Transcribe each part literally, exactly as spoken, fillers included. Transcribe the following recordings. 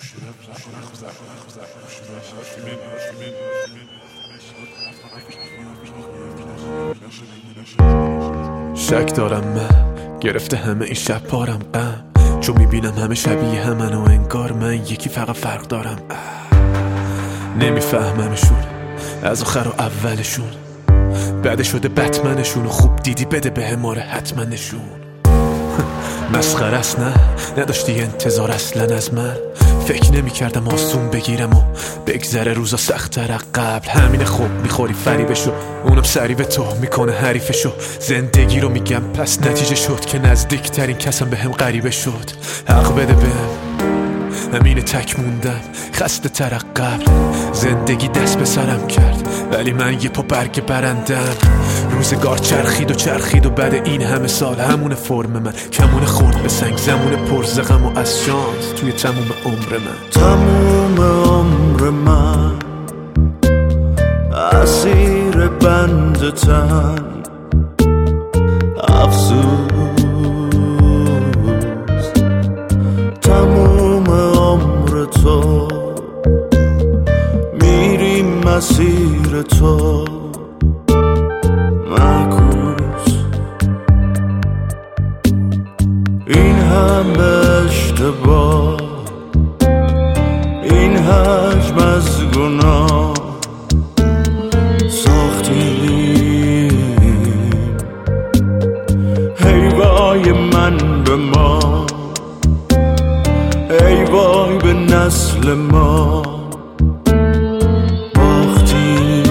شک دارم من گرفته همه این شب پارم غم، چون میبینم همه شبیه همن و انگار من یکی فقط فرق دارم. نمیفهممشون از آخر و اولشون، بعد شده بتمنشون و خوب دیدی بده به ماره حتما نشون. مسخره است نه نداشتی انتظار اصلا از من، فکر نمی کردم آسون بگیرم و بگذره روزا سخت‌تر قبل. همینه خوب میخوری فریبشو، اونم سری به تو میکنه حریفشو. زندگی رو میگم پس نتیجه شد که نزدیکترین کسم به هم غریبه شد. حق بده بهم همینه تک موندم خسته تر قبل. زندگی دست به سرم کرد ولی من یه پا برگ برندم. روزگار چرخید و چرخید و بعد این همه سال همون فرم من کمون خورد به سنگ، زمون پرزغم و از شانس توی تموم عمر من. تموم عمر من اسیر بند تن افسوس، تموم عمر تو میریم مسیر تو معکوس. این همه اشتباه، این حجم از گناه ساختیم. ای وای من به ما، ای وای به نسل ما باختیم.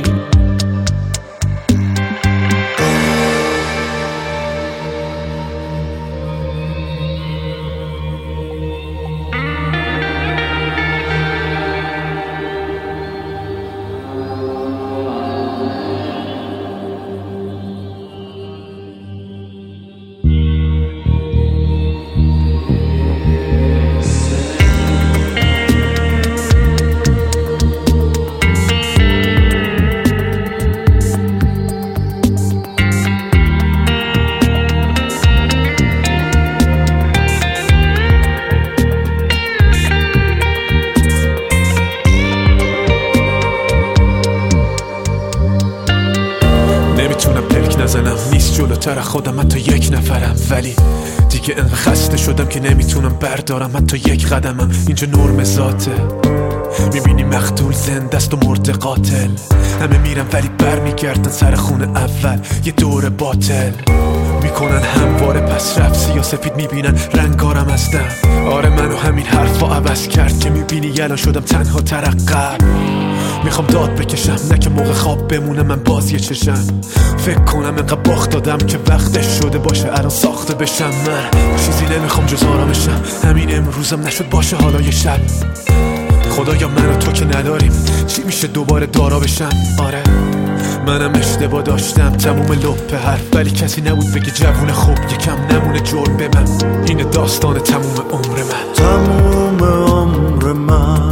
نمیتونم پلک نزنم، نیست جلوتر خودم حتی یک نفرم، ولی دیگه انقدر خسته شدم که نمیتونم بردارم حتی یک قدمم. اینجا نرم ذاته، میبینی مقتول زنده است و مرده قاتل. همه میرن ولی برمیگردن سر خونه اول، یه دور باطل میکنن همواره پس رفت سیاسفید میبینن رنگارم هستم. آره منو همین حرفا عوض کرد که میبینی الان شدم تنها تر قبل. میخوام داد بکشم نه که موقع خواب بمونه من باز یه چشم. فکر کنم انقدر باخت دادم که وقتش شده باشه الان ساخته بشم. من چیزی نمیخوام جز آرامشم، همین امروزم نشد باشه حالا یه شب. خدایا من و تو که نداریم چی میشه دوباره دارا بشم. آره منم اشتباه داشتم تموم لپ حرف، ولی کسی نبود بگه جوون خوب یکم نمونه جرم به من. این داستان تموم عمر من. تموم عمر من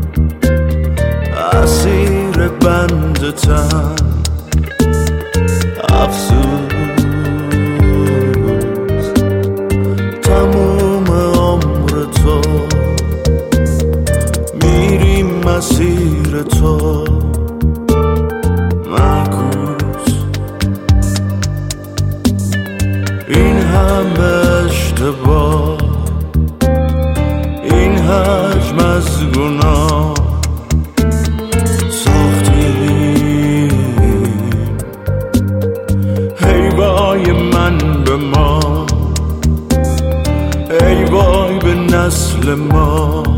اسیر بند تن افسوس، تموم عمر تو میریم مسیر تو معکوس. این همه اشتباه، این حجم از گناه ساختیم. ای وای من به ما، ای وای به نسل ما